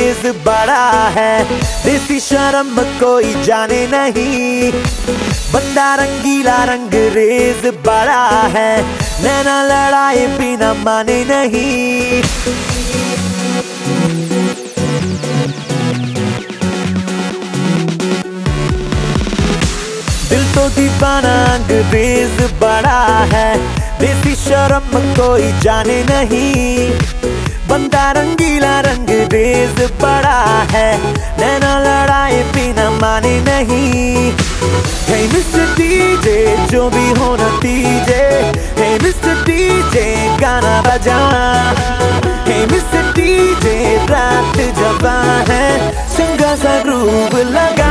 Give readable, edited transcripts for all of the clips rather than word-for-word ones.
अंग्रेज बड़ा है, देसी शर्म कोई जाने नहीं। बंदा रंगीला रंगरेज बड़ा है, नैना लड़ाए बिना माने नहीं। दिल तो दीवाना अंग्रेज बड़ा है, देसी शर्म कोई जाने नहीं। बंदा रंगीला रंगरेज बड़ा है, नैना लड़ाए बिना माने नहीं। हे मिस्टर डीजे जो भी हो नतीजे, हे मिस्टर डीजे गाना बजा। हे मिस्टर डीजे रात जवां है, चंगा सा ग्रूव लगा।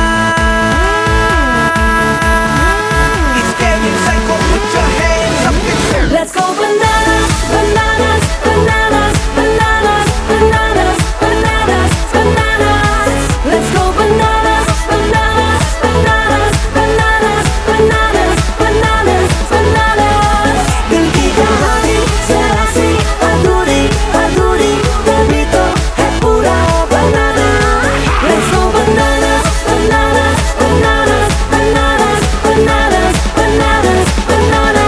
Let's go bananas, bananas, bananas, bananas, bananas, bananas, bananas. Let's go bananas, bananas, bananas, bananas, bananas, bananas, bananas. दिल की कहानी जरा सी अधूरी अधूरी, तभी तो है पूरा बनाना। Let's go bananas, bananas, bananas, bananas, bananas, bananas, bananas.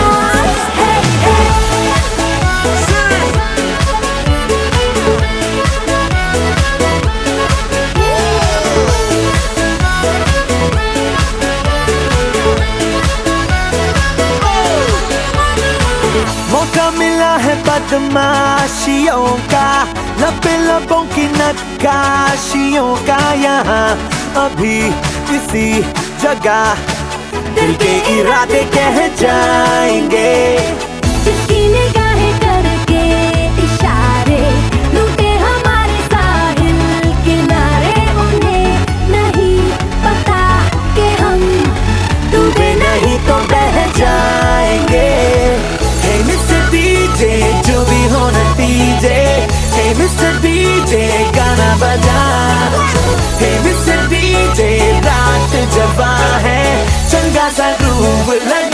मौका मिला है बदमाशियों का, लबे लबों की नक्काशियों का। यहाँ अभी इसी जगह दिल के इरादे कह जाएंगे। जिसकी निगाहें करके इशारे लूटे हमारे साहिल किनारे, उन्हें नहीं पता कि हम डूबे नहीं तो बह जाएंगे। हे मिस्टर डीजे जो भी हो नतीजे, हे मिस्टर डीजे गाना बजा। हे मिस्टर डीजे रात जवां है, चंगा सा ग्रूव लगा।